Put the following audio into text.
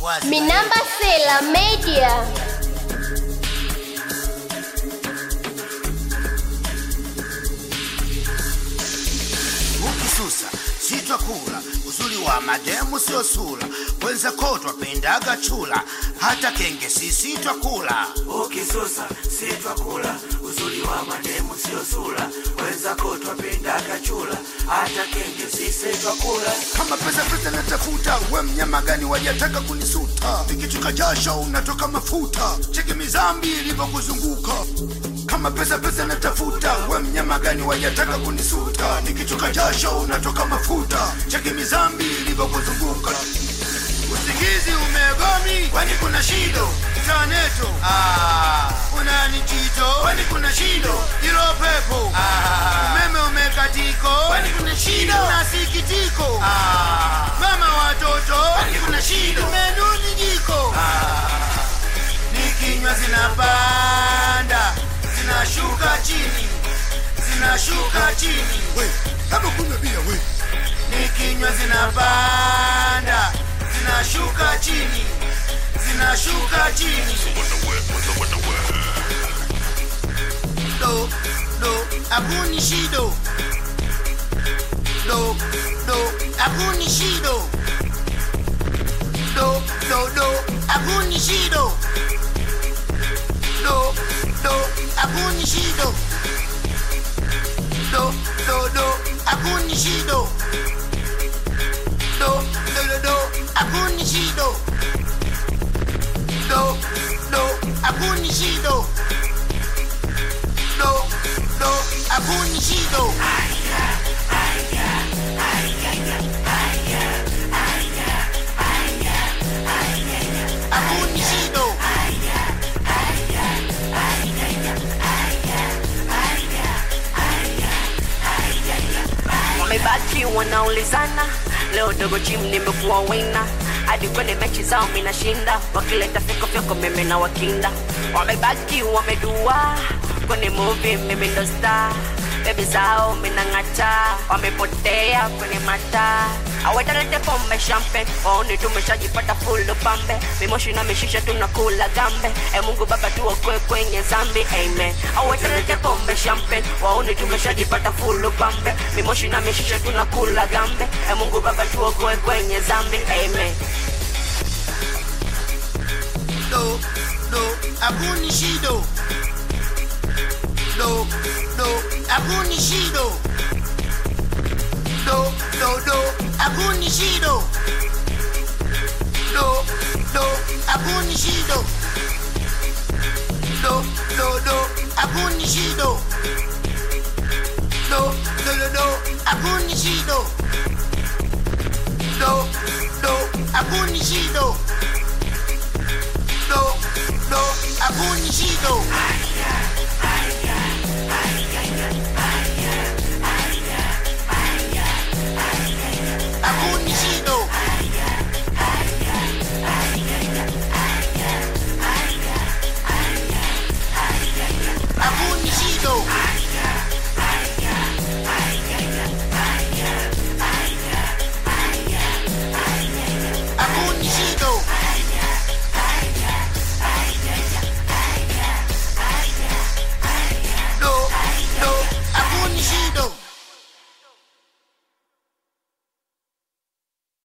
Minamba Sela Media. Ukisusa sitwa kula, uzuri wa mademu sio sura, wenza kotwa pendaga chula, hata kenge sisi twakula. Ukisusa sitwa kula, uzuri wa mademu sio sura, wenza kotwa pendaga chula, hata kenge sisi twakula. Kama pesa natafuta, we mnyama gani wajataka kunisuta? Nikichuka jasho unatoka mafuta, cheki mizambi ilivokuzunguka. Kama pesa natafuta, we mnyama gani wajataka kunisuta? Nikichuka jasho unatoka mafuta, cheki mizambi ilivokuzunguka. Usingizi umegomi, kwani kuna shido? Chaneto, unani chito, kwani kuna shido? Ilo pepo, umeme umekatiko, kwani kuna shido? Nasikitiko, mama watoto, kwani kuna shido? Menuni jiko, nikinywa zinapanda, zinashuka chini, zinashuka chini. We, kama kuna bia we. Nikinywa zinapanda, zinashuka chini, zinashuka chini. Do, akuni shido. Do, akuni shido. Do, akuni shido. Do, akuni shido. Do, akuni shido. Do, akuni shido. Do, akuni shido. Do, akuni shido. Akuni shido. Wamebaki wanaulizana, leo dogo gym nimekuwa wina, hadi kwenye mechi zao mina shinda, wakileta fyoko mimi na wakinda. Wamebaki wamedua, kwenye movie mimi ndo star, baby zao mina ngata, wamepotea kwenye mata. Awetalete pombe champagne, waone tumeshajipata full pambe, mimoshi na mishisha tunakula gambe, Mungu baba tuokoe kwenye zambi, amen. Awetalete pombe champagne, waone tumeshajipata full pambe, mimoshi na mishisha tunakula gambe, Mungu baba tuokoe kwenye zambi, amen. Do, akuni shido. Do, akuni shido. Do, akuni shido. Do, akuni shido. Do, akuni shido. Do, akuni shido. Do, akuni shido. Do, akuni shido.